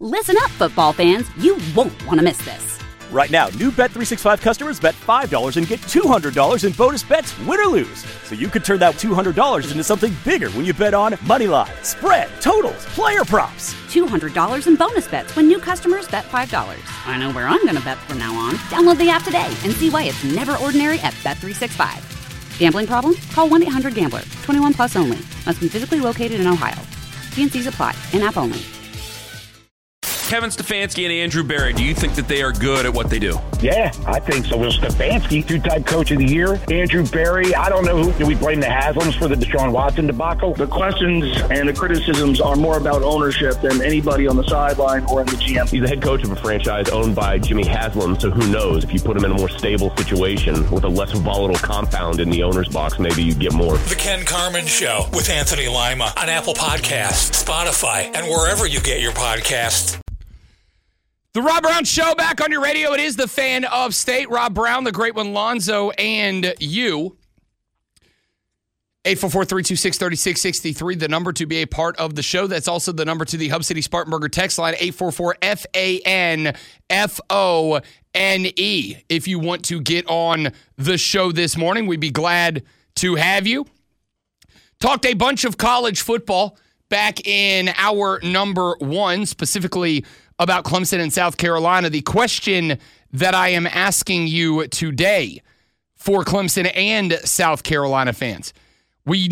Listen up, football fans. You won't want to miss this. Right now, new Bet365 customers bet $5 and get $200 in bonus bets, win or lose. So you could turn that $200 into something bigger when you bet on money line, spread, totals, player props. $200 in bonus bets when new customers bet $5. I know where I'm going to bet from now on. Download the app today and see why it's never ordinary at Bet365. Gambling problem? Call 1-800-GAMBLER. 21 plus only. Must be physically located in Ohio. T&Cs apply. In-app only. Kevin Stefanski and Andrew Berry, do you think that they are good at what they do? Yeah, I think so. Well, Stefanski, two-time coach of the year. Andrew Berry, I don't know who. Do we blame the Haslams for the Deshaun Watson debacle? The questions and the criticisms are more about ownership than anybody on the sideline or in the GM. He's the head coach of a franchise owned by Jimmy Haslam, so who knows? If you put him in a more stable situation with a less volatile compound in the owner's box, maybe you get more. The Ken Carman Show with Anthony Lima on Apple Podcasts, Spotify, and wherever you get your podcasts. The Rob Brown Show back on your radio. It is the Fan of State. Rob Brown, the great one, Lonzo, and you. 844-326-3663, the number to be a part of the show. That's also the number to the Hub City Spartanburger text line, 844-FANFONE. If you want to get on the show this morning, we'd be glad to have you. Talked a bunch of college football back in hour number one, specifically about Clemson and South Carolina. The question that I am asking you today for Clemson and South Carolina fans. We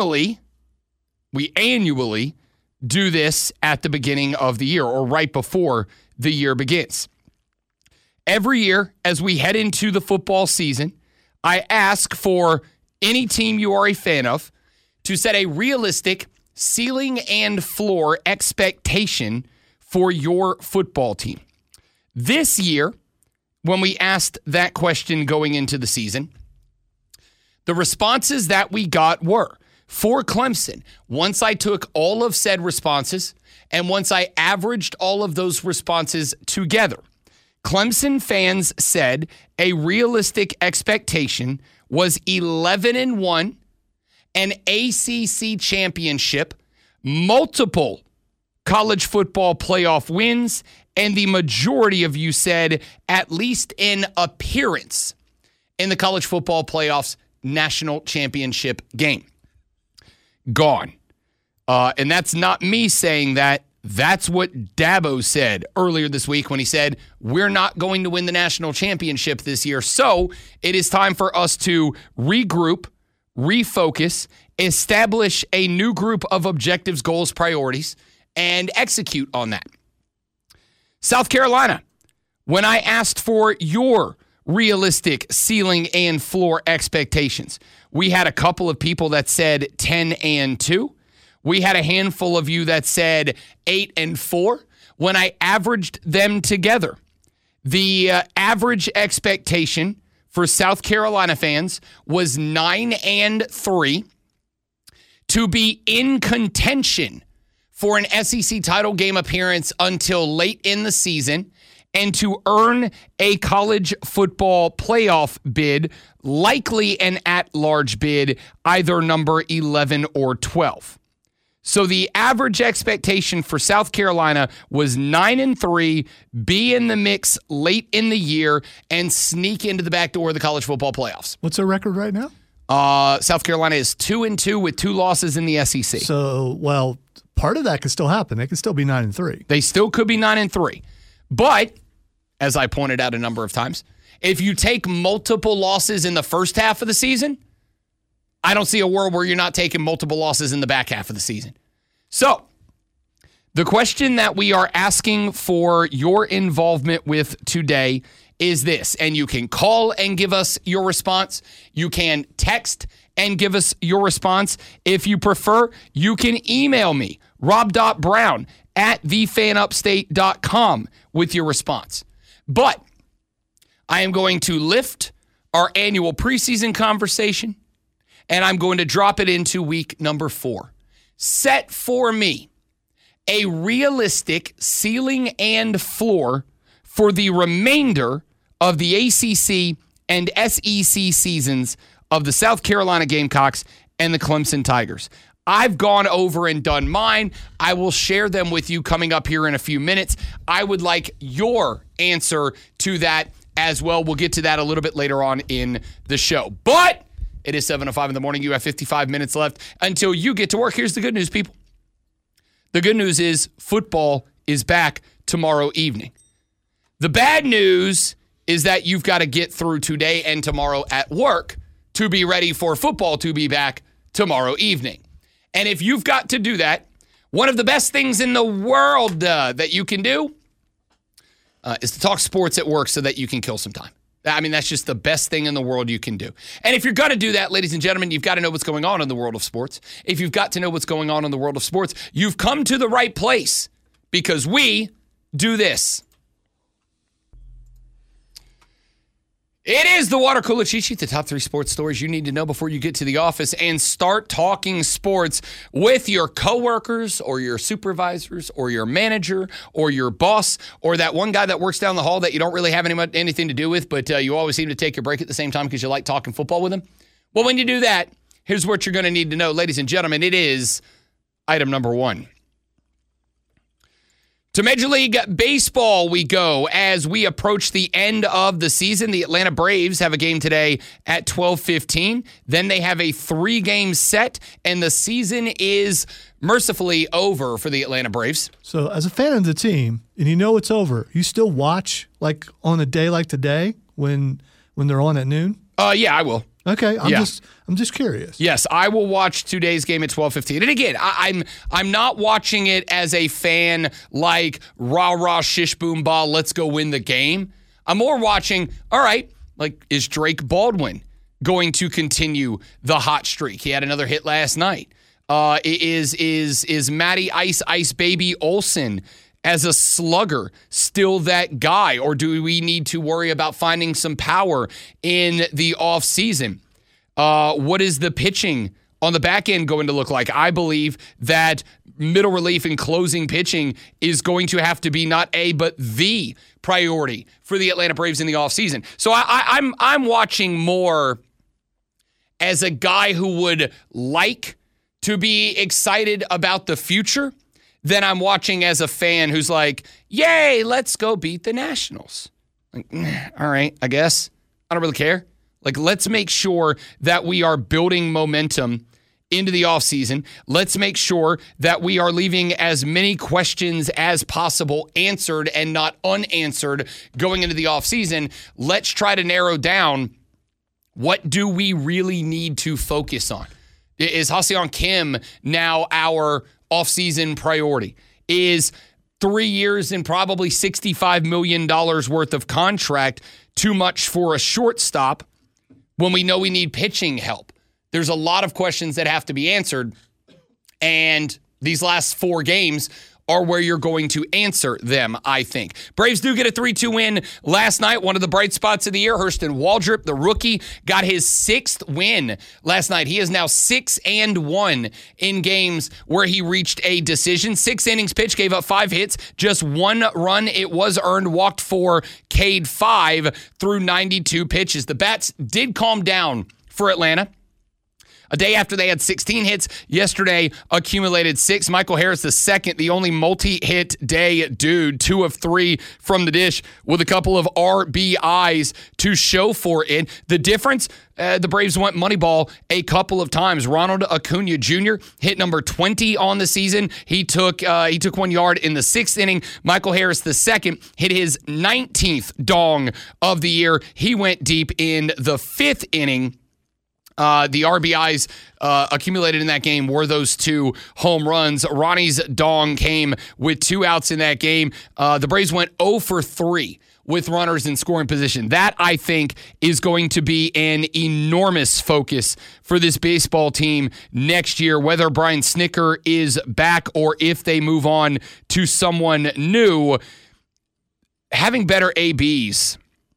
annually do this at the beginning of the year or right before the year begins. Every year as we head into the football season, I ask for any team you are a fan of to set a realistic ceiling and floor expectation for your football team. This year, when we asked that question going into the season, the responses that we got were, for Clemson, once I took all of said responses and once I averaged all of those responses together, Clemson fans said a realistic expectation was 11-1, an ACC championship, multiple college football playoff wins, and the majority of you said at least an appearance in the college football playoffs national championship game. Gone. And that's not me saying that. That's what Dabo said earlier this week when he said, we're not going to win the national championship this year. So it is time for us to regroup, refocus, establish a new group of objectives, goals, priorities, and execute on that. South Carolina, when I asked for your realistic ceiling and floor expectations, we had a couple of people that said 10-2. We had a handful of you that said 8-4. When I averaged them together, the average expectation for South Carolina fans was 9-3 to be in contention for an SEC title game appearance until late in the season and to earn a college football playoff bid, likely an at-large bid, either number 11 or 12. So the average expectation for South Carolina was 9-3, be in the mix late in the year, and sneak into the back door of the college football playoffs. What's their record right now? South Carolina is 2-2 with 2 losses in the SEC. So, well, part of that could still happen. They could still be 9-3. They still could be 9-3. But, as I pointed out a number of times, if you take multiple losses in the first half of the season, I don't see a world where you're not taking multiple losses in the back half of the season. So, the question that we are asking for your involvement with today is this, and you can call and give us your response. You can text and give us your response. If you prefer, you can email me, rob.brown@thefanupstate.com with your response. But I am going to lift our annual preseason conversation, and I'm going to drop it into week number 4. Set for me a realistic ceiling and floor for the remainder of the ACC and SEC seasons of the South Carolina Gamecocks and the Clemson Tigers. I've gone over and done mine. I will share them with you coming up here in a few minutes. I would like your answer to that as well. We'll get to that a little bit later on in the show. But it is 7:05 in the morning. You have 55 minutes left until you get to work. Here's the good news, people. The good news is football is back tomorrow evening. The bad news is that you've got to get through today and tomorrow at work to be ready for football to be back tomorrow evening. And if you've got to do that, one of the best things in the world that you can do is to talk sports at work so that you can kill some time. I mean, that's just the best thing in the world you can do. And if you're going to do that, ladies and gentlemen, you've got to know what's going on in the world of sports. If you've got to know what's going on in the world of sports, you've come to the right place because we do this. It is the Water Cooler Cheat Sheet, the top 3 sports stories you need to know before you get to the office and start talking sports with your coworkers or your supervisors or your manager or your boss or that one guy that works down the hall that you don't really have anything to do with, but you always seem to take your break at the same time because you like talking football with them. Well, when you do that, here's what you're going to need to know, ladies and gentlemen. It is item number 1. To Major League Baseball we go as we approach the end of the season. The Atlanta Braves have a game today at 12:15. Then they have a 3-game set, and the season is mercifully over for the Atlanta Braves. So as a fan of the team, and you know it's over, you still watch like on a day like today when they're on at noon? Yeah, I will. Okay, I'm just curious. Yes, I will watch today's game at 12:15. And again, I'm not watching it as a fan like rah shish boom ba, let's go win the game. I'm more watching, all right, like is Drake Baldwin going to continue the hot streak? He had another hit last night. Is Matty Ice Baby Olsen as a slugger still that guy, or do we need to worry about finding some power in the offseason? What is the pitching on the back end going to look like? I believe that middle relief and closing pitching is going to have to be not a, but the priority for the Atlanta Braves in the offseason. So I'm watching more as a guy who would like to be excited about the future than I'm watching as a fan who's like, yay, let's go beat the Nationals. Like, all right, I guess. I don't really care. Like, let's make sure that we are building momentum into the offseason. Let's make sure that we are leaving as many questions as possible answered and not unanswered going into the offseason. Let's try to narrow down what do we really need to focus on. Is Ha-Seong Kim now our offseason priority? Is 3 years and probably $65 million worth of contract too much for a shortstop when we know we need pitching help? There's a lot of questions that have to be answered, and these last 4 games are where you're going to answer them, I think. Braves do get a 3-2 win last night. One of the bright spots of the year, Hurston Waldrop, the rookie, got his 6th win last night. He is now 6-1 in games where he reached a decision. 6 innings pitched, gave up 5 hits, just 1 run. It was earned, walked 4, K'd 5 through 92 pitches. The bats did calm down for Atlanta. A day after they had 16 hits, yesterday accumulated 6. Michael Harris II, the only multi-hit day dude, 2 of 3 from the dish with a couple of RBIs to show for it. The difference, the Braves went Moneyball a couple of times. Ronald Acuna Jr. hit number 20 on the season. He took 1 yard in the 6th inning. Michael Harris II hit his 19th dong of the year. He went deep in the 5th inning. The RBIs accumulated in that game were those 2 home runs. Ronnie's dong came with 2 outs in that game. The Braves went 0 for 3 with runners in scoring position. That, I think, is going to be an enormous focus for this baseball team next year, whether Brian Snitker is back or if they move on to someone new. Having better ABs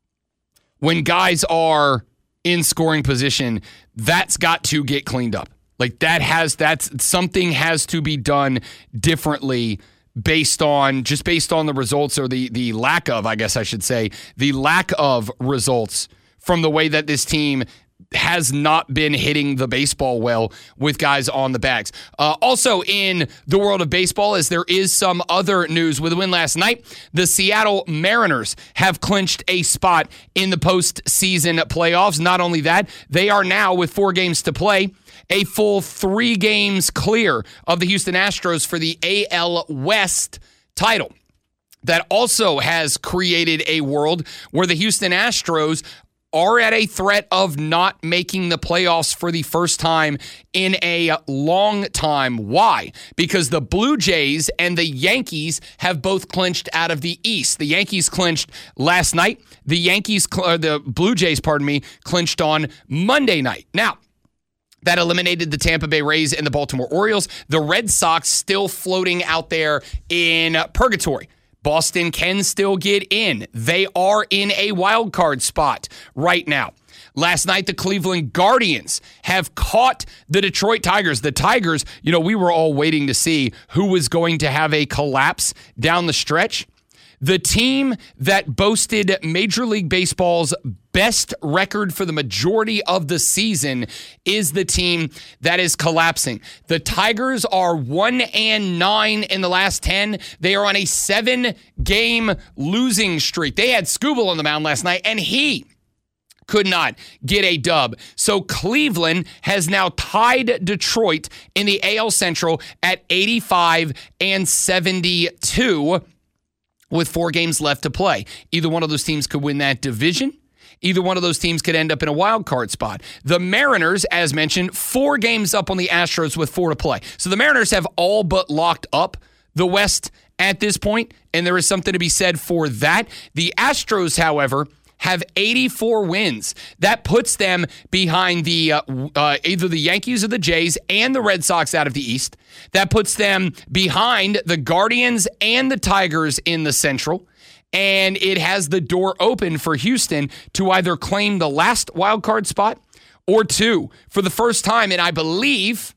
when guys are in scoring position, that's got to get cleaned up. Like that's something has to be done differently based on the results, or the lack of, I guess I should say, the lack of results from the way that this team has not been hitting the baseball well with guys on the bags. Also in the world of baseball, as there is some other news with a win last night, the Seattle Mariners have clinched a spot in the postseason playoffs. Not only that, they are now, with 4 games to play, a full 3 games clear of the Houston Astros for the AL West title. That also has created a world where the Houston Astros are at a threat of not making the playoffs for the first time in a long time. Why? Because the Blue Jays and the Yankees have both clinched out of the East. The Yankees clinched last night. The Blue Jays, clinched on Monday night. Now, that eliminated the Tampa Bay Rays and the Baltimore Orioles. The Red Sox still floating out there in purgatory. Boston can still get in. They are in a wild card spot right now. Last night, the Cleveland Guardians have caught the Detroit Tigers. The Tigers, we were all waiting to see who was going to have a collapse down the stretch. The team that boasted Major League Baseball's best record for the majority of the season is the team that is collapsing. The Tigers are 1-9 in the last 10. They are on a 7-game losing streak. They had Skubal on the mound last night, and he could not get a dub. So Cleveland has now tied Detroit in the AL Central at 85-72. with 4 games left to play. Either one of those teams could win that division. Either one of those teams could end up in a wild card spot. The Mariners, as mentioned, 4 games up on the Astros with 4 to play. So the Mariners have all but locked up the West at this point, and there is something to be said for that. The Astros, however, have 84 wins. That puts them behind the either the Yankees or the Jays and the Red Sox out of the East. That puts them behind the Guardians and the Tigers in the Central. And it has the door open for Houston to either claim the last wild card spot or to, for the first time in, I believe,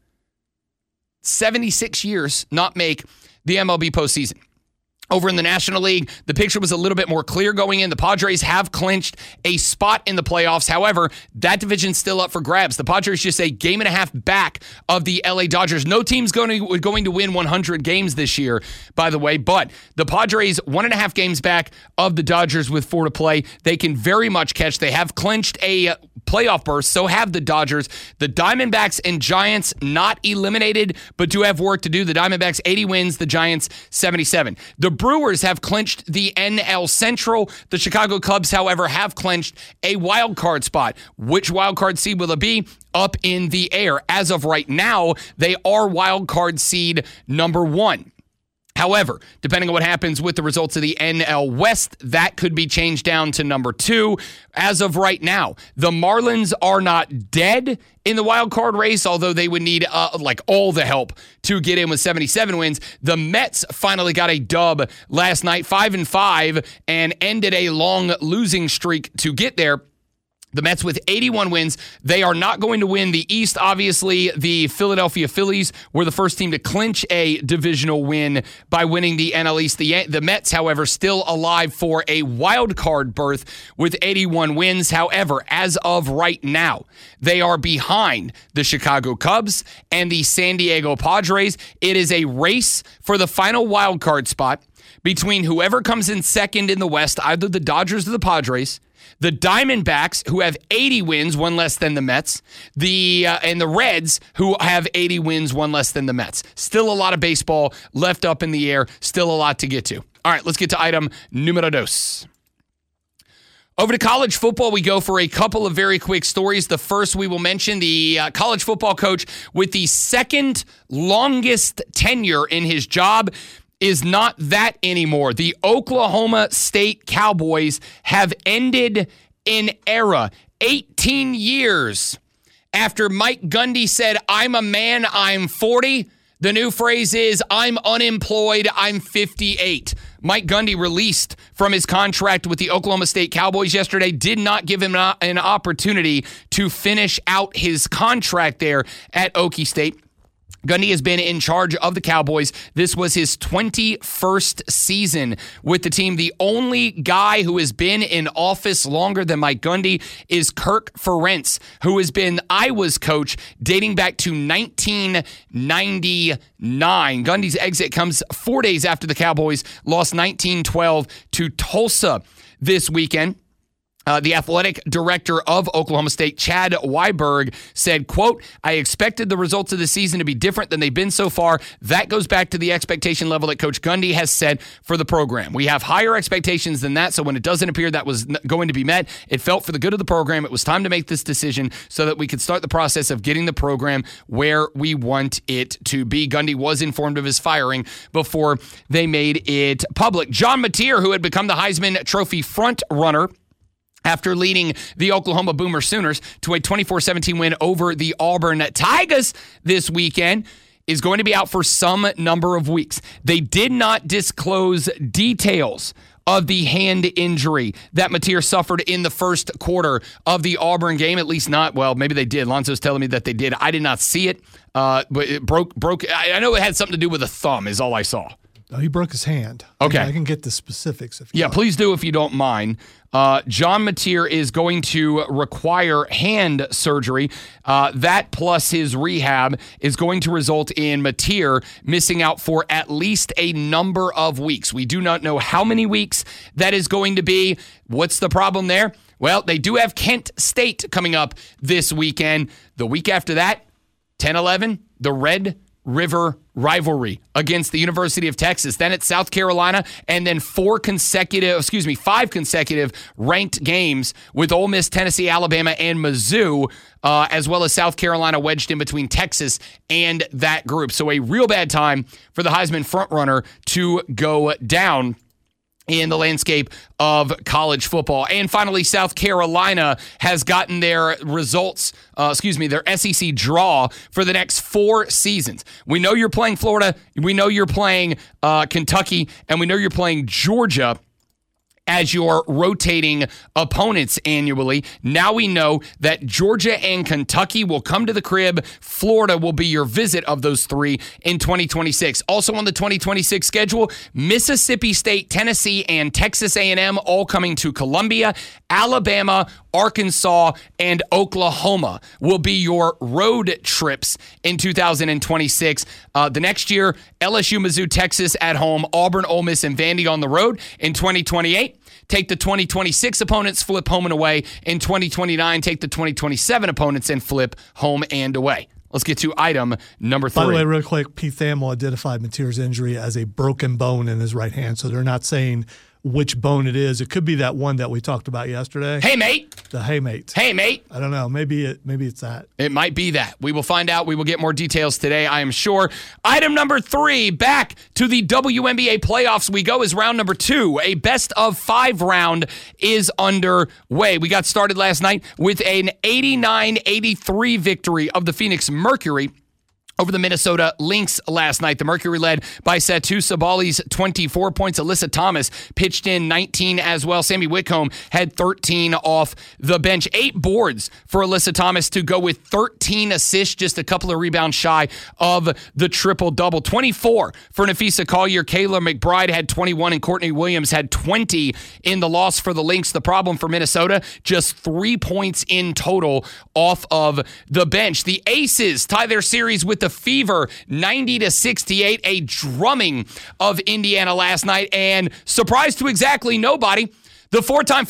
76 years, not make the MLB postseason. Over in the National League, the picture was a little bit more clear going in. The Padres have clinched a spot in the playoffs. However, that division's still up for grabs. The Padres just a game and a half back of the LA Dodgers. No team's going to win 100 games this year, by the way, but the Padres 1.5 games back of the Dodgers with 4 to play. They can very much catch. They have clinched a playoff berth, so have the Dodgers. The Diamondbacks and Giants not eliminated, but do have work to do. The Diamondbacks 80 wins, the Giants 77. The Brewers have clinched the NL Central. The Chicago Cubs, however, have clinched a wild card spot. Which wild card seed will it be? Up in the air. As of right now, they are wild card seed number 1. However, depending on what happens with the results of the NL West, that could be changed down to number 2. As of right now, the Marlins are not dead in the wild card race, although they would need all the help to get in with 77 wins. The Mets finally got a dub last night, 5-5, and ended a long losing streak to get there. The Mets with 81 wins. They are not going to win the East. Obviously, the Philadelphia Phillies were the first team to clinch a divisional win by winning the NL East. The Mets, however, still alive for a wild card berth with 81 wins. However, as of right now, they are behind the Chicago Cubs and the San Diego Padres. It is a race for the final wild card spot between whoever comes in second in the West, either the Dodgers or the Padres, the Diamondbacks, who have 80 wins, 1 less than the Mets, and the Reds, who have 80 wins, 1 less than the Mets. Still a lot of baseball left up in the air, still a lot to get to. All right, let's get to item numero dos. Over to college football, we go for a couple of very quick stories. The first we will mention, the college football coach with the second longest tenure in his job is not that anymore. The Oklahoma State Cowboys have ended an era. 18 years after Mike Gundy said, "I'm a man, I'm 40. The new phrase is, "I'm unemployed, I'm 58. Mike Gundy released from his contract with the Oklahoma State Cowboys yesterday, did not give him an opportunity to finish out his contract there at Okie State. Gundy has been in charge of the Cowboys. This was his 21st season with the team. The only guy who has been in office longer than Mike Gundy is Kirk Ferentz, who has been Iowa's coach dating back to 1999. Gundy's exit comes 4 days after the Cowboys lost 19-12 to Tulsa this weekend. The athletic director of Oklahoma State, Chad Weiberg, said, quote, I expected the results of the season to be different than they've been so far. That goes back to the expectation level that Coach Gundy has set for the program. We have higher expectations than that, so when it doesn't appear that was going to be met, it felt for the good of the program. It was time to make this decision so that we could start the process of getting the program where we want it to be. Gundy was informed of his firing before they made it public. John Mateer, who had become the Heisman Trophy front runner after leading the Oklahoma Boomer Sooners to a 24-17 win over the Auburn Tigers this weekend, is going to be out for some number of weeks. They did not disclose details of the hand injury that Mateer suffered in the first quarter of the Auburn game, at least not, well, maybe they did. Lonzo's telling me that they did. I did not see it, but it broke. I know it had something to do with a thumb is all I saw. Oh, he broke his hand. Okay. I can get the specifics if you want. Please do if you don't mind. John Mateer is going to require hand surgery. That plus his rehab is going to result in Mateer missing out for at least a number of weeks. We do not know how many weeks that is going to be. What's the problem there? Well, they do have Kent State coming up this weekend. The week after that, 10-11, the Red River rivalry against the University of Texas. Then it's South Carolina, and then 5 consecutive ranked games with Ole Miss, Tennessee, Alabama, and Mizzou, as well as South Carolina wedged in between Texas and that group. So a real bad time for the Heisman frontrunner to go down in the landscape of college football. And finally, South Carolina has gotten their results, their SEC draw for the next 4 seasons. We know you're playing Florida, we know you're playing Kentucky, and we know you're playing Georgia as your rotating opponents annually. Now we know that Georgia and Kentucky will come to the crib. Florida will be your visit of those 3 in 2026. Also on the 2026 schedule, Mississippi State, Tennessee, and Texas A&M all coming to Columbia. Alabama, Arkansas, and Oklahoma will be your road trips in 2026. The next year, LSU, Mizzou, Texas at home, Auburn, Ole Miss, and Vandy on the road. In 2028, take the 2026 opponents, flip home and away. In 2029, take the 2027 opponents and flip home and away. Let's get to item number 3. By the way, real quick, Pete Thamel identified Mateer's injury as a broken bone in his right hand, so they're not saying which bone it is. It could be that one that we talked about yesterday. Hey, mate. The hey, mate. Hey, mate. I don't know. Maybe it's that. It might be that. We will find out. We will get more details today, I am sure. Item number 3, back to the WNBA playoffs we go, is round number 2. A best-of-5 round is underway. We got started last night with an 89-83 victory of the Phoenix Mercury over the Minnesota Lynx last night. The Mercury led by Satu Sabali's 24 points. Alyssa Thomas pitched in 19 as well. Sammy Whitcomb had 13 off the bench. 8 boards for Alyssa Thomas to go with 13 assists, just a couple of rebounds shy of the triple-double. 24 for Nafisa Collier. Kayla McBride had 21, and Courtney Williams had 20 in the loss for the Lynx. The problem for Minnesota, just 3 points in total off of the bench. The Aces tie their series with the Fever 90-68, a drumming of Indiana last night, and surprise to exactly nobody, the four-time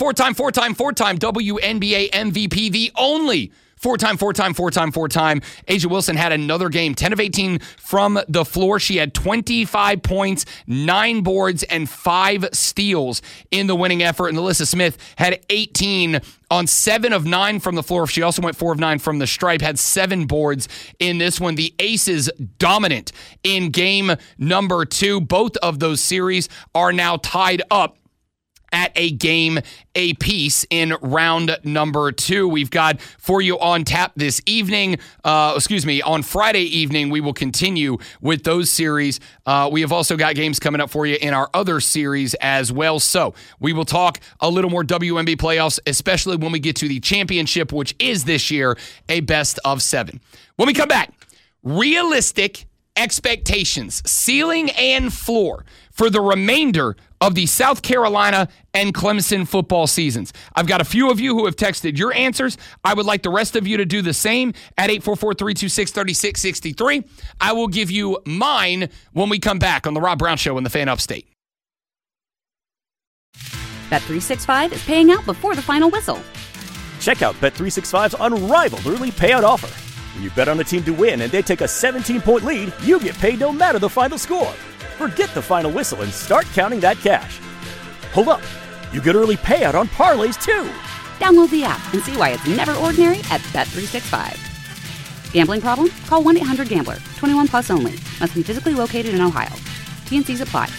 WNBA MVP, the only four-time A'ja Wilson had another game, 10 of 18 from the floor. She had 25 points, 9 boards, and 5 steals in the winning effort. And Alyssa Smith had 18 on 7 of 9 from the floor. She also went 4 of 9 from the stripe, had 7 boards in this one. The Aces dominant in game number 2. Both of those series are now tied up at a game apiece in round number 2. We've got for you on tap this evening, on Friday evening, we will continue with those series. We have also got games coming up for you in our other series as well. So we will talk a little more WNBA playoffs, especially when we get to the championship, which is this year a best of 7. When we come back, realistic expectations, ceiling and floor, for the remainder of the South Carolina and Clemson football seasons. I've got a few of you who have texted your answers. I would like the rest of you to do the same at 844-326-3663. I will give you mine when we come back on the Rob Brown Show in the Fan Upstate. Bet365 is paying out before the final whistle. Check out Bet365's unrivaled early payout offer. When you bet on a team to win and they take a 17-point lead, you get paid no matter the final score. Forget the final whistle and start counting that cash. Hold up. You get early payout on parlays, too. Download the app and see why it's never ordinary at Bet365. Gambling problem? Call 1-800-GAMBLER. 21 plus only. Must be physically located in Ohio. T&Cs apply.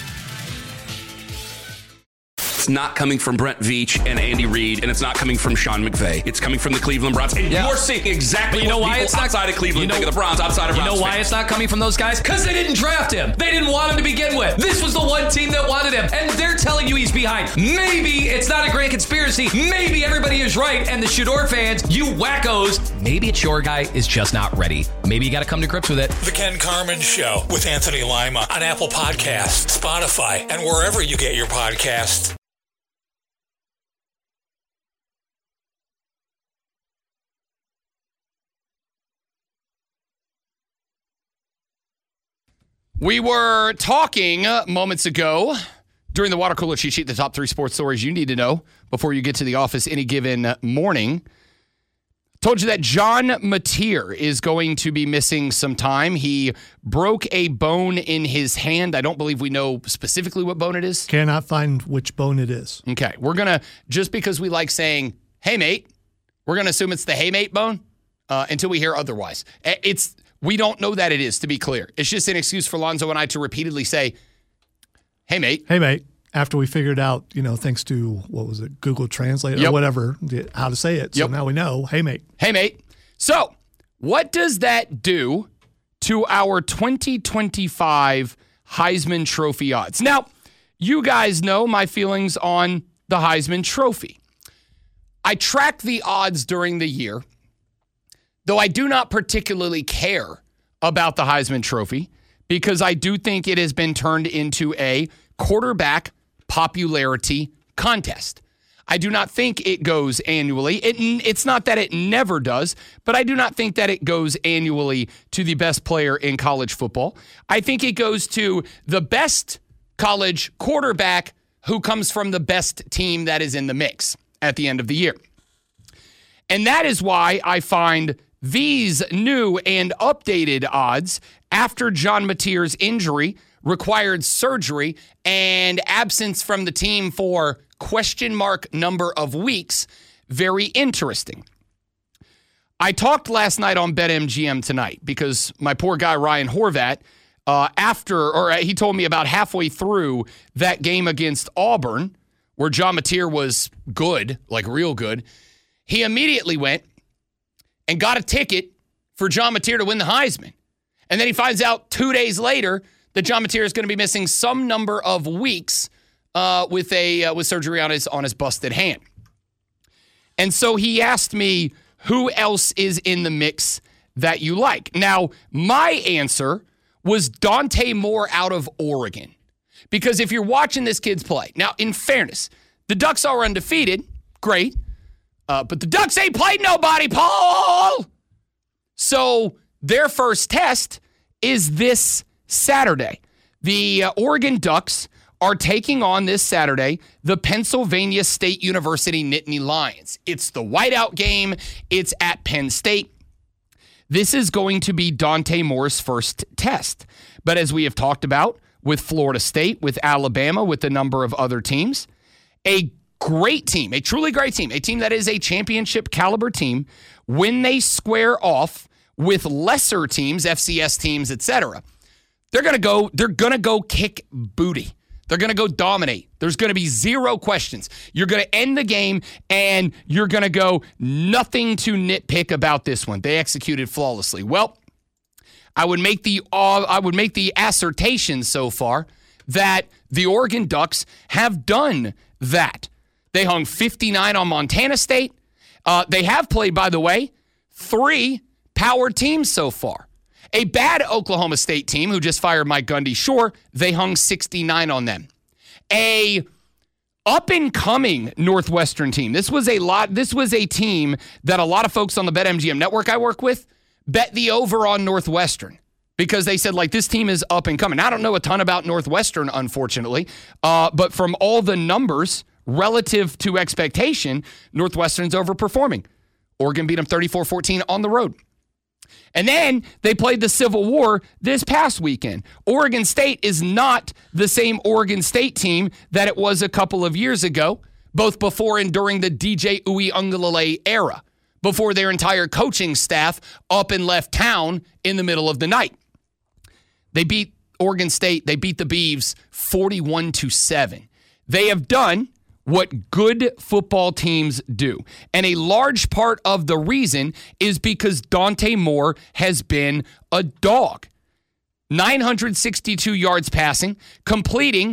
It's not coming from Brent Veach and Andy Reid, and it's not coming from Sean McVay. It's coming from the Cleveland Browns. And you're seeing exactly what people outside of Cleveland think of the Browns, outside of Browns. You know why it's not coming from those guys? Because they didn't draft him. They didn't want him to begin with. This was the one team that wanted him, and they're telling you he's behind. Maybe it's not a grand conspiracy. Maybe everybody is right, and the Shador fans, you wackos, maybe it's your guy is just not ready. Maybe you got to come to grips with it. The Ken Carman Show with Anthony Lima on Apple Podcasts, Spotify, and wherever you get your podcasts. We were talking moments ago during the water cooler cheat sheet, the top 3 sports stories you need to know before you get to the office any given morning. Told you that John Mateer is going to be missing some time. He broke a bone in his hand. I don't believe we know specifically what bone it is. Cannot find which bone it is. Okay. We're going to, just because we like saying, hey, mate, we're going to assume it's the hey, mate bone until we hear otherwise. We don't know that it is, to be clear. It's just an excuse for Lonzo and I to repeatedly say, hey, mate. Hey, mate. After we figured out, thanks to, what was it, Google Translate or whatever, how to say it. So now we know, hey, mate. Hey, mate. So what does that do to our 2025 Heisman Trophy odds? Now, you guys know my feelings on the Heisman Trophy. I track the odds during the year, though I do not particularly care about the Heisman Trophy because I do think it has been turned into a quarterback popularity contest. I do not think it goes annually. It's not that it never does, but I do not think that it goes annually to the best player in college football. I think it goes to the best college quarterback who comes from the best team that is in the mix at the end of the year. And that is why I find these new and updated odds after John Mateer's injury required surgery and absence from the team for question mark number of weeks very interesting. I talked last night on BetMGM Tonight because my poor guy Ryan Horvat, he told me about halfway through that game against Auburn, where John Mateer was good, like real good, he immediately went and got a ticket for John Mateer to win the Heisman. And then he finds out 2 days later that John Mateer is going to be missing some number of weeks with surgery on his busted hand. And so he asked me, who else is in the mix that you like? Now, my answer was Dante Moore out of Oregon. Because if you're watching this kid's play, now, in fairness, the Ducks are undefeated. Great. But the Ducks ain't played nobody, Paul! So their first test is this Saturday. The Oregon Ducks are taking on this Saturday the Pennsylvania State University Nittany Lions. It's the whiteout game. It's at Penn State. This is going to be Dante Moore's first test. But as we have talked about with Florida State, with Alabama, with a number of other teams, a great team, a truly great team, a team that is a championship caliber team, when they square off with lesser teams, FCS teams, etc., they're going to go kick booty. They're going to go dominate. There's going to be zero questions. You're going to end the game and you're going to go nothing to nitpick about this one. They executed flawlessly. Well, I would make the assertion so far that the Oregon Ducks have done that. They hung 59 on Montana State. They have played, by the way, 3 power teams so far. A bad Oklahoma State team who just fired Mike Gundy, sure, they hung 69 on them. A up-and-coming Northwestern team. This was a team that a lot of folks on the BetMGM network I work with bet the over on Northwestern because they said, like, this team is up and coming. I don't know a ton about Northwestern, unfortunately, but from all the numbers relative to expectation, Northwestern's overperforming. Oregon beat them 34-14 on the road. And then they played the Civil War this past weekend. Oregon State is not the same Oregon State team that it was a couple of years ago, both before and during the DJ Uiagalelei era, before their entire coaching staff up and left town in the middle of the night. They beat Oregon State. They beat the Beavs 41-7. They have done what good football teams do. And a large part of the reason is because Dante Moore has been a dog. 962 yards passing, completing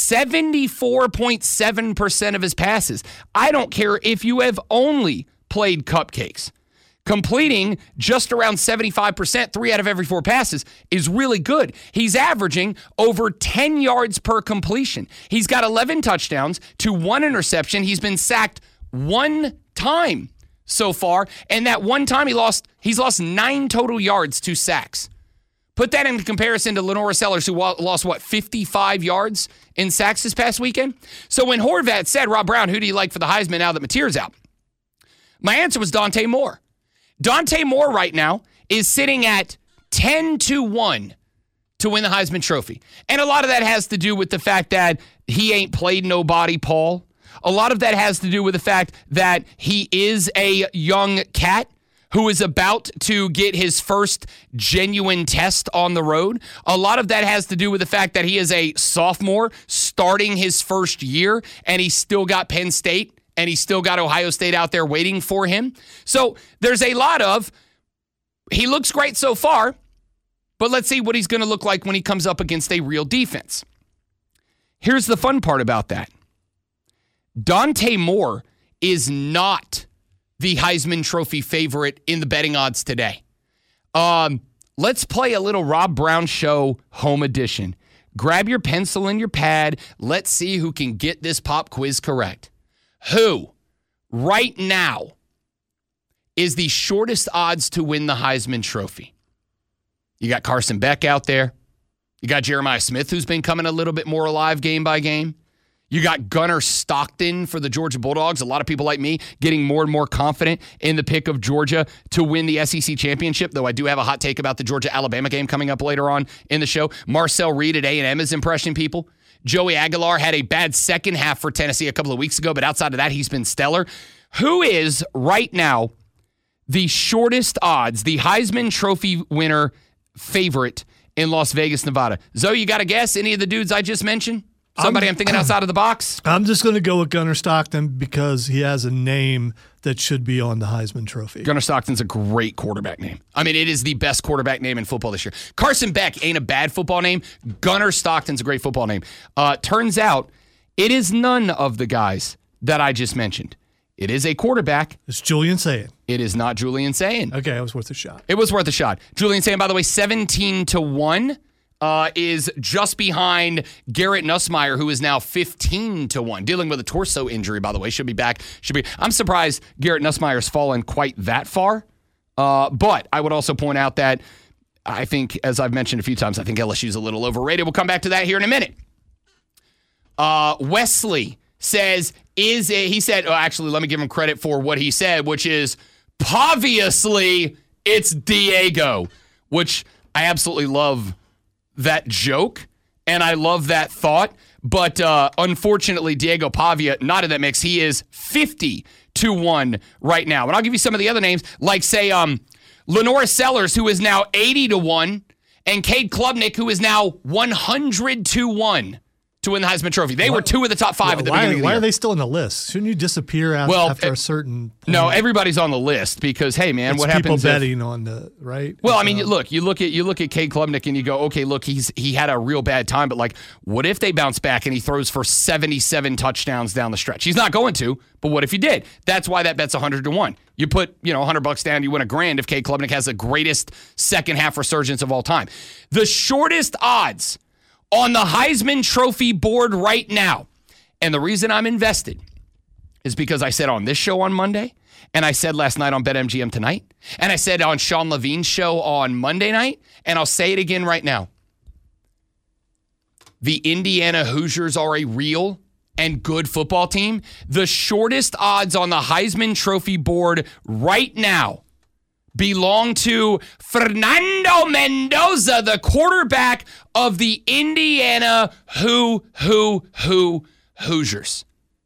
74.7% of his passes. I don't care if you have only played cupcakes. Completing just around 75%, 3 out of every 4 passes, is really good. He's averaging over 10 yards per completion. He's got 11 touchdowns to 1 interception. He's been sacked 1 time so far, and that 1 time he's lost 9 total yards to sacks. Put that into comparison to Lenora Sellers, who lost, 55 yards in sacks this past weekend? So when Horvat said, Rob Brown, who do you like for the Heisman now that Mateer's out? My answer was Dante Moore. Dante Moore right now is sitting at 10-1 to win the Heisman Trophy. And a lot of that has to do with the fact that he ain't played nobody, Paul. A lot of that has to do with the fact that he is a young cat who is about to get his first genuine test on the road. A lot of that has to do with the fact that he is a sophomore starting his first year, and he's still got Penn State and he's still got Ohio State out there waiting for him. So there's a lot of, he looks great so far, but let's see what he's going to look like when he comes up against a real defense. Here's the fun part about that. Dante Moore is not the Heisman Trophy favorite in the betting odds today. Let's play a little Rob Brown Show home edition. Grab your pencil and your pad. Let's see who can get this pop quiz correct. Who, right now, is the shortest odds to win the Heisman Trophy? You got Carson Beck out there. You got Jeremiah Smith, who's been coming a little bit more alive game by game. You got Gunnar Stockton for the Georgia Bulldogs. A lot of people like me getting more and more confident in the pick of Georgia to win the SEC championship, though I do have a hot take about the Georgia-Alabama game coming up later on in the show. Marcel Reed at A&M is impressing people. Joey Aguilar had a bad second half for Tennessee a couple of weeks ago, but outside of that, he's been stellar. Who is, right now, the shortest odds, the Heisman Trophy winner favorite in Las Vegas, Nevada? Zoe, you got a guess? Any of the dudes I just mentioned? Somebody I'm thinking outside of the box? I'm just going to go with Gunnar Stockton because he has a name that should be on the Heisman Trophy. Gunnar Stockton's a great quarterback name. I mean, it is the best quarterback name in football this year. Carson Beck ain't a bad football name. Gunnar Stockton's a great football name. Turns out it is none of the guys that I just mentioned. It is a quarterback. It's Julian Sayin. It is not Julian Sayin. Okay, it was worth a shot. It was worth a shot. Julian Sayin, by the way, 17-1. Is just behind Garrett Nussmeier, who is now 15-1, dealing with a torso injury, by the way. Should be back. I'm surprised Garrett Nussmeier's fallen quite that far. But I would also point out that I think, as I've mentioned a few times, I think LSU's a little overrated. We'll come back to that here in a minute. Wesley says, actually, let me give him credit for what he said, which is, obviously, it's Diego, which I absolutely love that joke, and I love that thought, but unfortunately, Diego Pavia, not in that mix. He is 50-1 right now. And I'll give you some of the other names, like, say, Lenora Sellers, who is now 80-1, and Cade Klubnik, who is now 100-1 to to win the Heisman Trophy. They were 2 of the top 5 at the beginning of the year. Why are they still on the list? Shouldn't you disappear after a certain point? No, everybody's on the list because, hey, man, it's what happens people betting on the, right? Well, I mean, you look at Cade Klubnik and you go, okay, look, he had a real bad time, but like, what if they bounce back and he throws for 77 touchdowns down the stretch? He's not going to, but what if he did? That's why that bet's 100-1. You put, $100 down, you win $1,000 if Cade Klubnik has the greatest second half resurgence of all time. The shortest odds on the Heisman Trophy board right now, and the reason I'm invested is because I said on this show on Monday, and I said last night on BetMGM tonight, and I said on Sean Levine's show on Monday night, and I'll say it again right now. The Indiana Hoosiers are a real and good football team. The shortest odds on the Heisman Trophy board right now belong to Fernando Mendoza, the quarterback of the Indiana Hoosiers.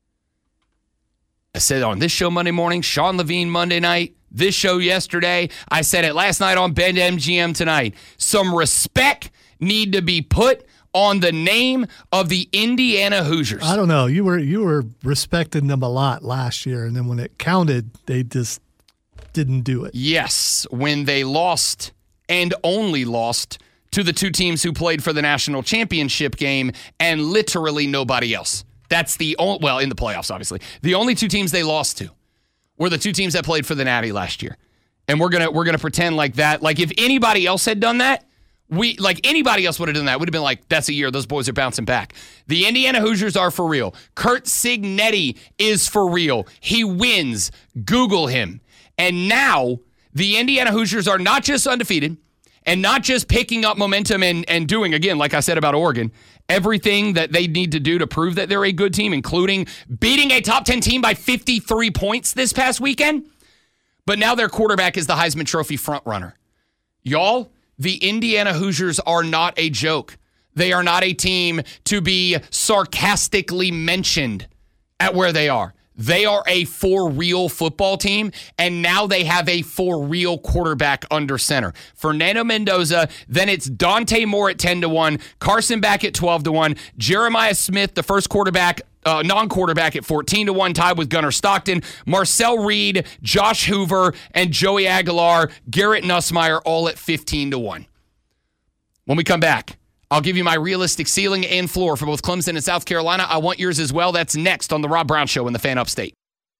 I said on this show Monday morning, Sean Levine Monday night, this show yesterday. I said it last night on BetMGM tonight. Some respect need to be put on the name of the Indiana Hoosiers. I don't know. You were respecting them a lot last year, and then when it counted, they just didn't do it. Yes, when they lost and only lost to the 2 teams who played for the national championship game and literally nobody else. That's the only, well, in the playoffs, obviously. The only 2 teams they lost to were the 2 teams that played for the Natty last year. And we're gonna pretend like that. Like if anybody else had done that, anybody else would have done that. Would have been like, that's a year. Those boys are bouncing back. The Indiana Hoosiers are for real. Curt Cignetti is for real. He wins. Google him. And now the Indiana Hoosiers are not just undefeated and not just picking up momentum and doing, again, like I said about Oregon, everything that they need to do to prove that they're a good team, including beating a top 10 team by 53 points this past weekend. But now their quarterback is the Heisman Trophy frontrunner. Y'all, the Indiana Hoosiers are not a joke. They are not a team to be sarcastically mentioned at where they are. They are a for real football team, and now they have a for real quarterback under center. Fernando Mendoza, then it's Dante Moore at 10-1, Carson back at 12-1, Jeremiah Smith, the first quarterback, non-quarterback at 14-1, tied with Gunnar Stockton, Marcel Reed, Josh Hoover, and Joey Aguilar, Garrett Nussmeier, all at 15-1. When we come back, I'll give you my realistic ceiling and floor for both Clemson and South Carolina. I want yours as well. That's next on The Rob Brown Show in the Fan Upstate.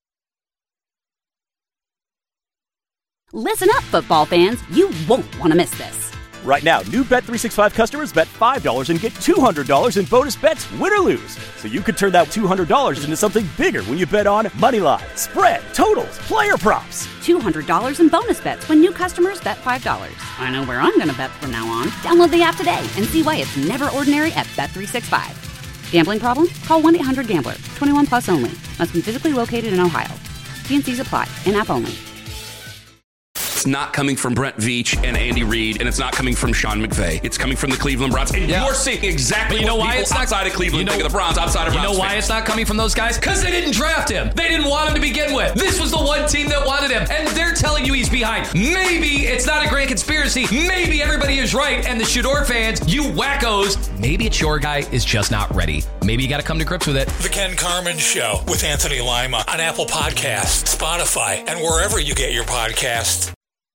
Listen up, football fans. You won't want to miss this. Right now, new Bet365 customers bet $5 and get $200 in bonus bets, win or lose. So you could turn that $200 into something bigger when you bet on moneyline, spread, totals, player props. $200 in bonus bets when new customers bet $5. I know where I'm going to bet from now on. Download the app today and see why it's never ordinary at Bet365. Gambling problem? Call 1-800-GAMBLER. 21 plus only. Must be physically located in Ohio. T&Cs apply. In-app only. It's not coming from Brent Veach and Andy Reid, and it's not coming from Sean McVay. It's coming from the Cleveland Browns. And you're seeing exactly what people outside of Cleveland think of the Browns, outside of Browns. You know why it's not coming from those guys? Because they didn't draft him. They didn't want him to begin with. This was the one team that wanted him, and they're telling you he's behind. Maybe it's not a grand conspiracy. Maybe everybody is right, and the Shador fans, you wackos, maybe it's your guy is just not ready. Maybe you got to come to grips with it. The Ken Carman Show with Anthony Lima on Apple Podcasts, Spotify, and wherever you get your podcasts.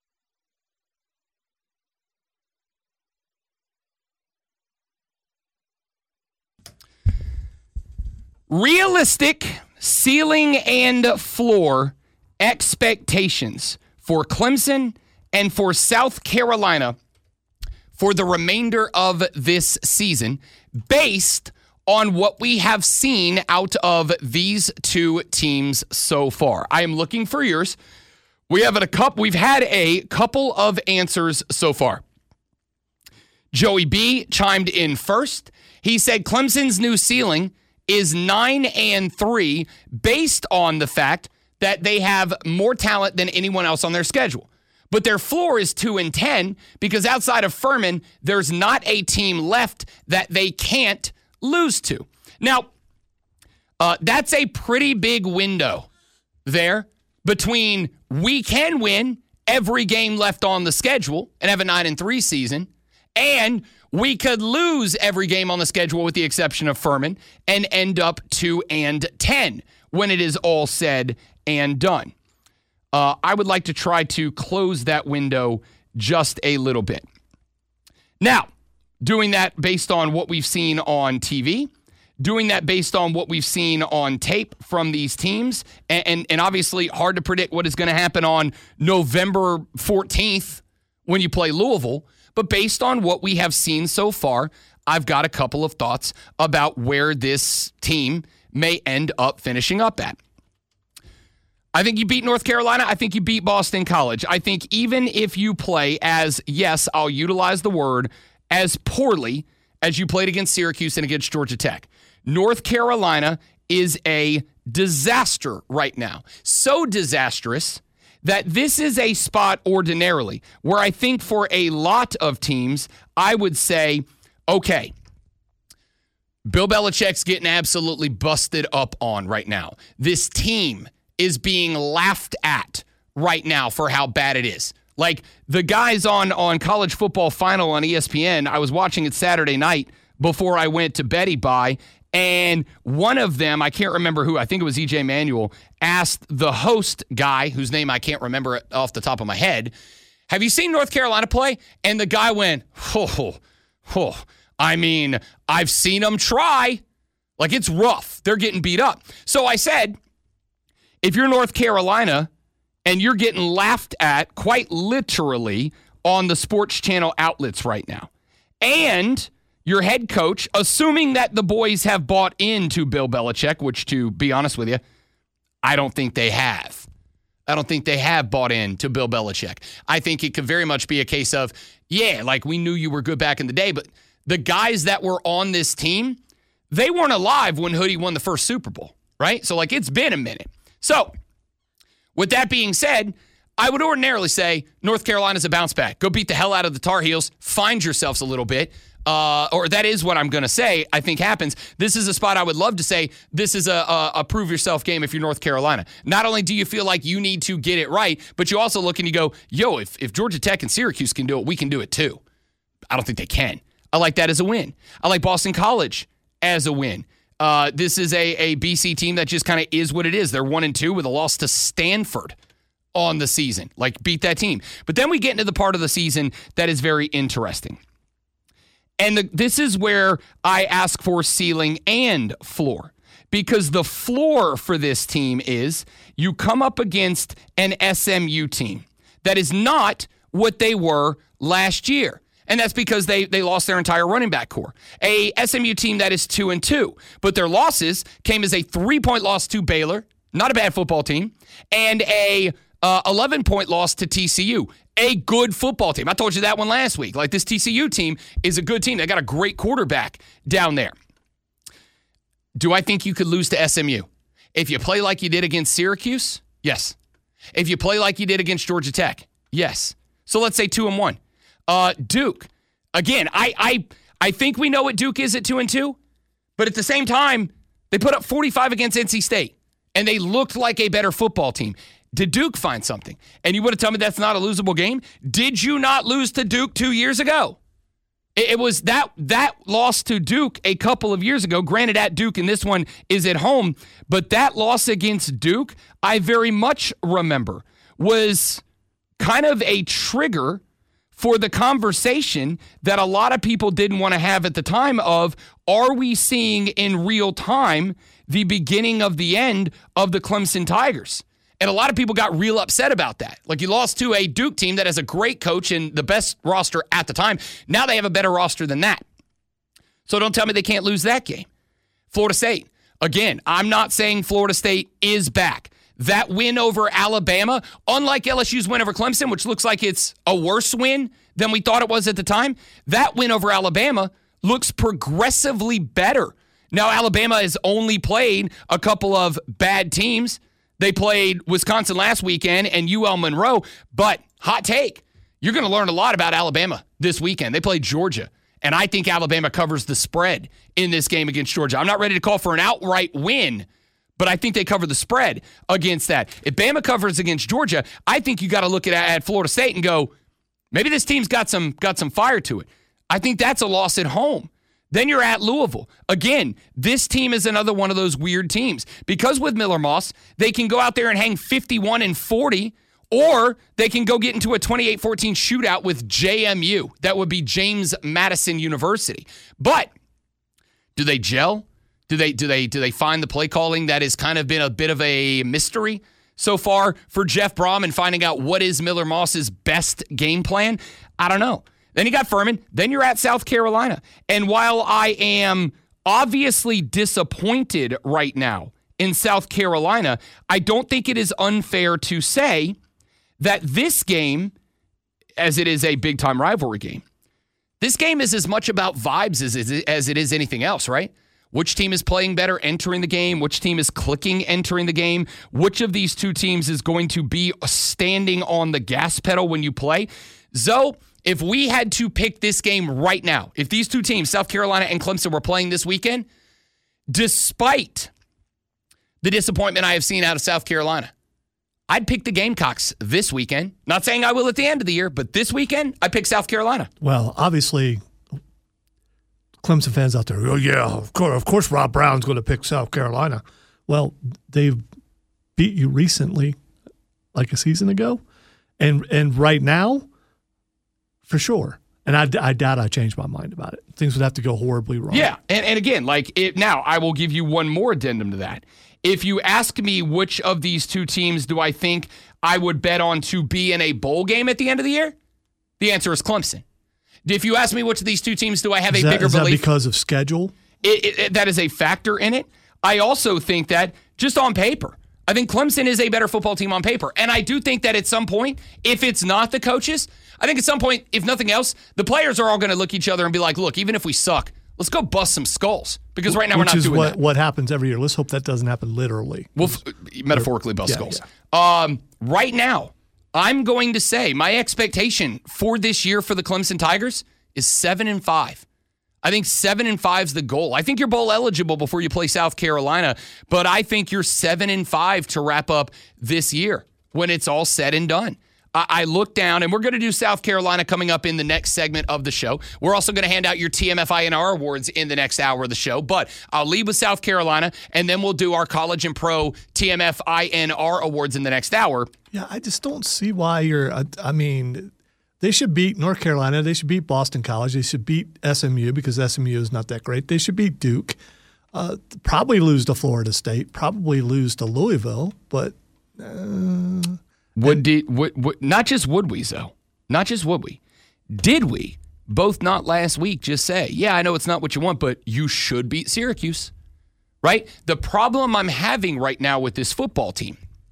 Realistic ceiling and floor expectations for Clemson and for South Carolina for the remainder of this season based on what we have seen out of these 2 teams so far. I am looking for yours. We've had a couple of answers so far. Joey B chimed in first. He said Clemson's new ceiling is 9-3 based on the fact that they have more talent than anyone else on their schedule. But their floor is 2-10 because outside of Furman, there's not a team left that they can't lose to. Now, that's a pretty big window there between we can win every game left on the schedule and have a 9-3 season, and We could lose every game on the schedule with the exception of Furman and end up 2-10 when it is all said and done. I would like to try to close that window just a little bit. Now, doing that based on what we've seen on TV, doing that based on what we've seen on tape from these teams, and obviously hard to predict what is going to happen on November 14th when you play Louisville, but based on what we have seen so far, I've got a couple of thoughts about where this team may end up finishing up at. I think you beat North Carolina. I think you beat Boston College. I think even if you play as, yes, I'll utilize the word, as poorly as you played against Syracuse and against Georgia Tech, North Carolina is a disaster right now. So disastrous that this is a spot ordinarily where I think for a lot of teams, I would say, okay, Bill Belichick's getting absolutely busted up on right now. This team is being laughed at right now for how bad it is. Like the guys on College Football Final on ESPN, I was watching it Saturday night before I went to Betty Bye, and one of them, I can't remember who, I think it was EJ Manuel, asked the host guy, whose name I can't remember off the top of my head, have you seen North Carolina play? And the guy went, I mean, I've seen them try. Like, it's rough. They're getting beat up. So I said, if you're North Carolina and you're getting laughed at quite literally on the sports channel outlets right now, and your head coach, assuming that the boys have bought into Bill Belichick, which, to be honest with you, I don't think they have. I don't think they have bought into Bill Belichick. I think it could very much be a case of, yeah, like we knew you were good back in the day, but the guys that were on this team, they weren't alive when Hoodie won the first Super Bowl, right? So, like, it's been a minute. So, with that being said, I would ordinarily say North Carolina's a bounce back. Go beat the hell out of the Tar Heels. Find yourselves a little bit. Or that is what I'm going to say, I think happens. This is a spot I would love to say this is a prove yourself game if you're North Carolina. Not only do you feel like you need to get it right, but you also look and you go, yo, if Georgia Tech and Syracuse can do it, we can do it too. I don't think they can. I like that as a win. I like Boston College as a win. This is a BC team that just kind of is what it is. They're 1-2 with a loss to Stanford on the season. Like, beat that team. But then we get into the part of the season that is very interesting. And this is where I ask for ceiling and floor. Because the floor for this team is you come up against an SMU team that is not what they were last year. And that's because they lost their entire running back core. A SMU team that is 2-2. But their losses came as a 3-point loss to Baylor, not a bad football team, and a 11-point loss to TCU, a good football team. I told you that one last week. Like, this TCU team is a good team. They got a great quarterback down there. Do I think you could lose to SMU? If you play like you did against Syracuse, yes. If you play like you did against Georgia Tech, yes. So let's say 2-1. Duke, again, I think we know what Duke is at 2-2, but at the same time, they put up 45 against NC State, and they looked like a better football team. Did Duke find something? And you would have told me that's not a losable game? Did you not lose to Duke 2 years ago? It was that loss to Duke a couple of years ago, granted at Duke, and this one is at home, but that loss against Duke, I very much remember, was kind of a trigger for the conversation that a lot of people didn't want to have at the time of, are we seeing in real time the beginning of the end of the Clemson Tigers? And a lot of people got real upset about that. Like, you lost to a Duke team that has a great coach and the best roster at the time. Now they have a better roster than that. So don't tell me they can't lose that game. Florida State. Again, I'm not saying Florida State is back. That win over Alabama, unlike LSU's win over Clemson, which looks like it's a worse win than we thought it was at the time, that win over Alabama looks progressively better. Now, Alabama has only played a couple of bad teams. They played Wisconsin last weekend and UL Monroe, but hot take, you're going to learn a lot about Alabama this weekend. They play Georgia, and I think Alabama covers the spread in this game against Georgia. I'm not ready to call for an outright win, but I think they cover the spread against that. If Bama covers against Georgia, I think you got to look at Florida State and go, maybe this team's got some fire to it. I think that's a loss at home. Then you're at Louisville. Again, this team is another one of those weird teams. Because with Miller Moss, they can go out there and hang 51-40, or they can go get into a 28-14 shootout with JMU. That would be James Madison University. But do they gel? Do they find the play calling that has kind of been a bit of a mystery so far for Jeff Brom and finding out what is Miller Moss's best game plan? I don't know. Then you got Furman. Then you're at South Carolina. And while I am obviously disappointed right now in South Carolina, I don't think it is unfair to say that this game, as it is a big-time rivalry game, this game is as much about vibes as it is anything else, right? Which team is playing better entering the game? Which team is clicking entering the game? Which of these two teams is going to be standing on the gas pedal when you play? Zoe, if we had to pick this game right now, if these two teams, South Carolina and Clemson, were playing this weekend, despite the disappointment I have seen out of South Carolina, I'd pick the Gamecocks this weekend. Not saying I will at the end of the year, but this weekend, I pick South Carolina. Well, obviously, Clemson fans out there, oh, yeah, of course Rob Brown's going to pick South Carolina. Well, they've beat you recently, like a season ago. And right now, for sure. And I doubt I changed my mind about it. Things would have to go horribly wrong. Yeah, and again, now I will give you one more addendum to that. If you ask me which of these two teams do I think I would bet on to be in a bowl game at the end of the year, the answer is Clemson. If you ask me which of these two teams do I have a bigger belief? Is that because of schedule? That is a factor in it. I also think that just on paper, I think Clemson is a better football team on paper. And I do think that at some point, if it's not the coaches, I think at some point, if nothing else, the players are all going to look at each other and be like, look, even if we suck, let's go bust some skulls. Because right now we're not doing that. Which is what happens every year. Let's hope that doesn't happen literally. Well, metaphorically bust skulls. Yeah. Right now, I'm going to say my expectation for this year for the Clemson Tigers is 7-5. I think 7-5 is the goal. I think you're bowl eligible before you play South Carolina, but I think you're 7-5 to wrap up this year when it's all said and done. I look down, and we're going to do South Carolina coming up in the next segment of the show. We're also going to hand out your TMF-INR awards in the next hour of the show, but I'll lead with South Carolina, and then we'll do our college and pro TMF-INR awards in the next hour. Yeah, I just don't see why they should beat North Carolina. They should beat Boston College. They should beat SMU because SMU is not that great. They should beat Duke. Probably lose to Florida State. Probably lose to Louisville, but... not just would we, though. Not just would we. Did we, both not last week, just say, yeah, I know it's not what you want, but you should beat Syracuse, right? The problem I'm having right now with this football team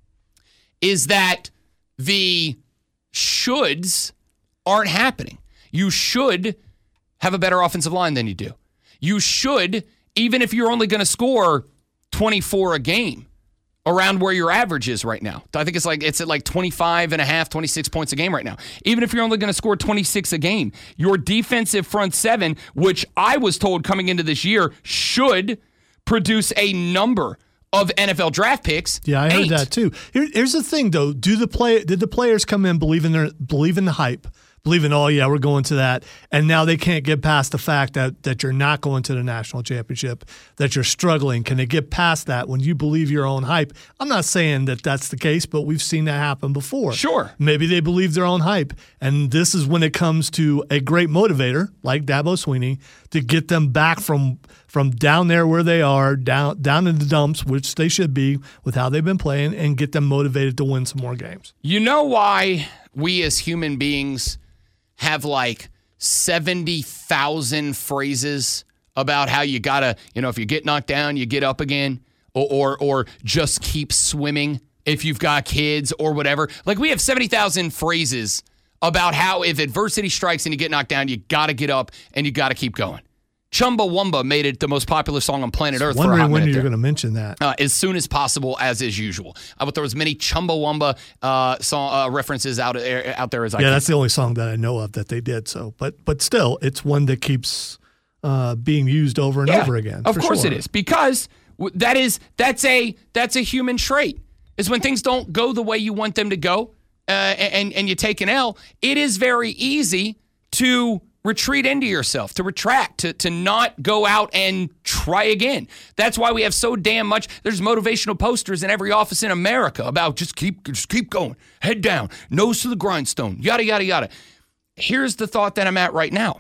is that the shoulds aren't happening. You should have a better offensive line than you do. You should, even if you're only going to score 24 a game, around where your average is right now. I think it's at like 25 and a half, 26 points a game right now. Even if you're only going to score 26 a game, your defensive front seven, which I was told coming into this year should produce a number of NFL draft picks. Yeah, I heard that too. Here's the thing though. Did the players come in believing the hype? Believing, oh, yeah, we're going to that. And now they can't get past the fact that you're not going to the national championship, that you're struggling. Can they get past that when you believe your own hype? I'm not saying that that's the case, but we've seen that happen before. Sure. Maybe they believe their own hype. And this is when it comes to a great motivator like Dabo Swinney to get them back from down there where they are, down in the dumps, which they should be with how they've been playing, and get them motivated to win some more games. You know why we as human beings have like 70,000 phrases about how you gotta, if you get knocked down, you get up again, or just keep swimming if you've got kids or whatever. Like we have 70,000 phrases about how if adversity strikes and you get knocked down, you gotta get up and you gotta keep going. Chumbawamba made it the most popular song on planet Earth for a hot minute. Wondering when you're going to mention that. As soon as possible, as is usual. I would throw as many Chumbawamba song references out there as I can. Yeah, that's the only song that I know of that they did. So, but still, it's one that keeps being used over and over again. Of course it is, because that's a human trait. Is when things don't go the way you want them to go, and you take an L. It is very easy to retreat into yourself, to retract, to not go out and try again. That's why we have so damn much. There's motivational posters in every office in America about just keep going, head down, nose to the grindstone, yada, yada, yada. Here's the thought that I'm at right now.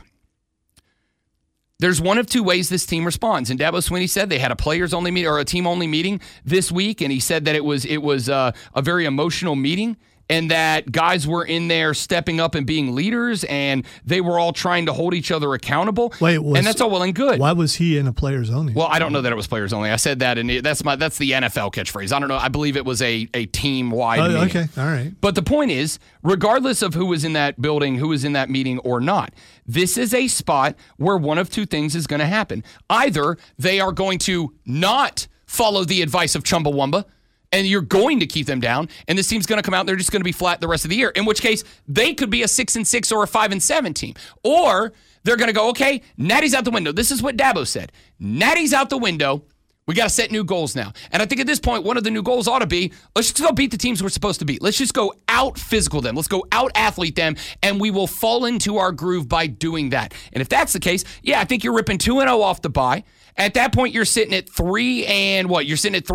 There's one of two ways this team responds. And Dabo Swinney said they had a players-only meeting or a team-only meeting this week, and he said that it was a very emotional meeting, and that guys were in there stepping up and being leaders, and they were all trying to hold each other accountable. And that's all well and good. Why was he in a players only? Well, I don't know that it was players only. I said that, and that's the NFL catchphrase. I don't know. I believe it was a team-wide meeting. Okay, all right. But the point is, regardless of who was in that building, who was in that meeting or not, this is a spot where one of two things is going to happen. Either they are going to not follow the advice of Chumbawamba, and you're going to keep them down, and this team's going to come out and they're just going to be flat the rest of the year, in which case they could be a 6-6 or a 5-7 team. Or they're going to go, okay, Natty's out the window. This is what Dabo said. Natty's out the window. We got to set new goals now. And I think at this point, one of the new goals ought to be, let's just go beat the teams we're supposed to beat. Let's just go out physical them. Let's go out athlete them, and we will fall into our groove by doing that. And if that's the case, yeah, I think you're ripping 2-0 off the bye. At that point, you're sitting at 3-3,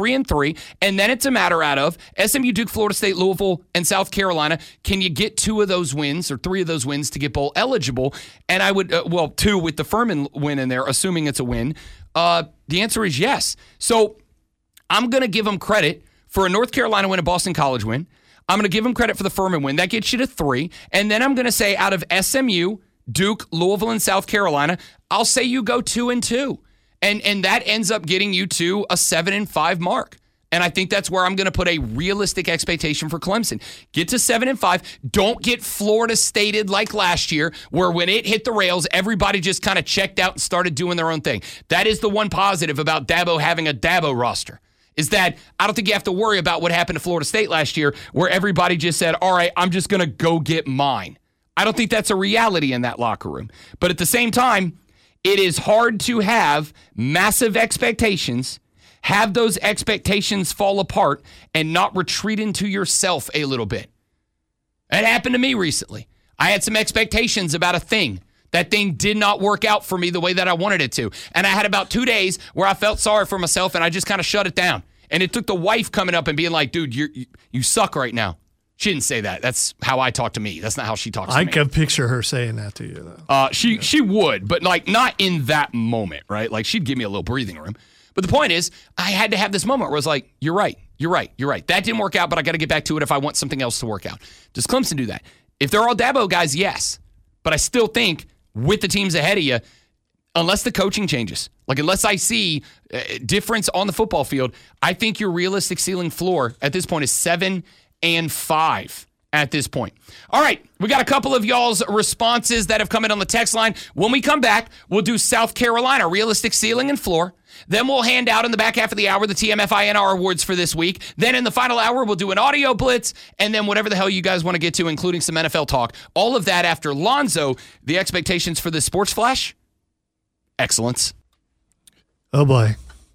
and then it's a matter out of SMU, Duke, Florida State, Louisville, and South Carolina. Can you get 2 of those wins or 3 of those wins to get bowl eligible? And I would, 2 with the Furman win in there, assuming it's a win. The answer is yes. So I'm going to give them credit for a North Carolina win, a Boston College win. I'm going to give them credit for the Furman win. That gets you to 3. And then I'm going to say out of SMU, Duke, Louisville, and South Carolina, I'll say you go 2-2. And that ends up getting you to a 7-5 mark. And I think that's where I'm going to put a realistic expectation for Clemson. Get to 7-5. Don't get Florida Stated like last year, where when it hit the rails, everybody just kind of checked out and started doing their own thing. That is the one positive about Dabo having a Dabo roster, is that I don't think you have to worry about what happened to Florida State last year, where everybody just said, all right, I'm just going to go get mine. I don't think that's a reality in that locker room. But at the same time, it is hard to have massive expectations, have those expectations fall apart, and not retreat into yourself a little bit. That happened to me recently. I had some expectations about a thing. That thing did not work out for me the way that I wanted it to. And I had about 2 days where I felt sorry for myself, and I just kind of shut it down. And it took the wife coming up and being like, dude, you suck right now. She didn't say that. That's how I talk to me. That's not how she talks to me. I can picture her saying that to you, though. She would, but like not in that moment, right? Like she'd give me a little breathing room. But the point is, I had to have this moment where I was like, you're right. That didn't work out, but I got to get back to it if I want something else to work out. Does Clemson do that? If they're all Dabo guys, yes. But I still think with the teams ahead of you, unless the coaching changes, like unless I see difference on the football field, I think your realistic ceiling floor at this point is 7-5 at this point. All right, we got a couple of y'all's responses that have come in on the text line. When we come back, we'll do South Carolina, realistic ceiling and floor. Then we'll hand out in the back half of the hour the TMFINR awards for this week. Then in the final hour, we'll do an audio blitz, and then whatever the hell you guys want to get to, including some NFL talk. All of that after Lonzo. The expectations for this Sports Flash? Excellence. Oh, boy.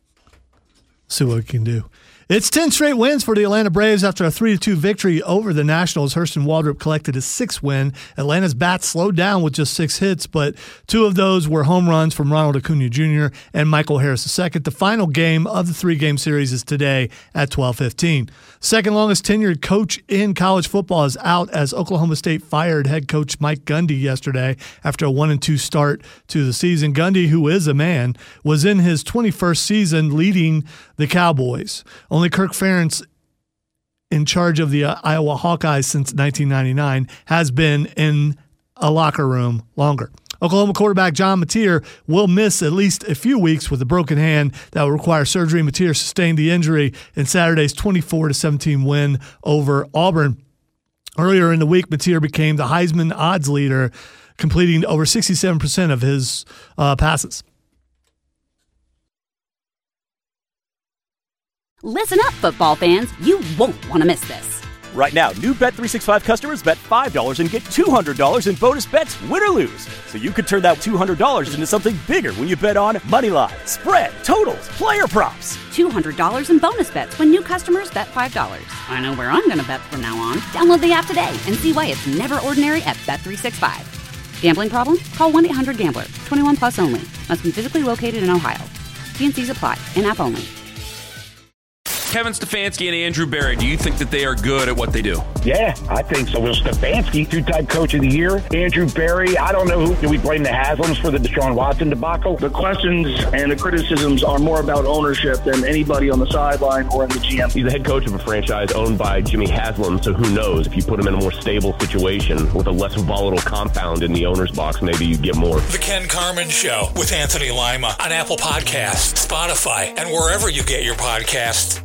See what we can do. It's 10 straight wins for the Atlanta Braves after a 3-2 victory over the Nationals. Hurston Waldrop collected his 6th win. Atlanta's bats slowed down with just 6 hits, but 2 of those were home runs from Ronald Acuna Jr. and Michael Harris II. The final game of the 3-game series is today at 12:15. Second longest tenured coach in college football is out as Oklahoma State fired head coach Mike Gundy yesterday after a 1-2 start to the season. Gundy, who is a man, was in his 21st season leading the Cowboys. Only Kirk Ferentz, in charge of the Iowa Hawkeyes since 1999, has been in a locker room longer. Oklahoma quarterback John Mateer will miss at least a few weeks with a broken hand that will require surgery. Mateer sustained the injury in Saturday's 24-17 win over Auburn. Earlier in the week, Mateer became the Heisman odds leader, completing over 67% of his passes. Listen up, football fans. You won't want to miss this. Right now, new Bet365 customers bet $5 and get $200 in bonus bets, win or lose. So you could turn that $200 into something bigger when you bet on money line, spread, totals, player props. $200 in bonus bets when new customers bet $5. I know where I'm going to bet from now on. Download the app today and see why it's never ordinary at Bet365. Gambling problem? Call 1-800-GAMBLER. 21 plus only. Must be physically located in Ohio. T&Cs apply. In-app only. Kevin Stefanski and Andrew Berry, do you think that they are good at what they do? Yeah, I think so. Will Stefanski, two-time coach of the year. Andrew Berry, I don't know who. Do we blame the Haslams for the Deshaun Watson debacle? The questions and the criticisms are more about ownership than anybody on the sideline or in the GM. He's the head coach of a franchise owned by Jimmy Haslam, so who knows? If you put him in a more stable situation with a less volatile compound in the owner's box, maybe you get more. The Ken Carman Show with Anthony Lima on Apple Podcasts, Spotify, and wherever you get your podcasts.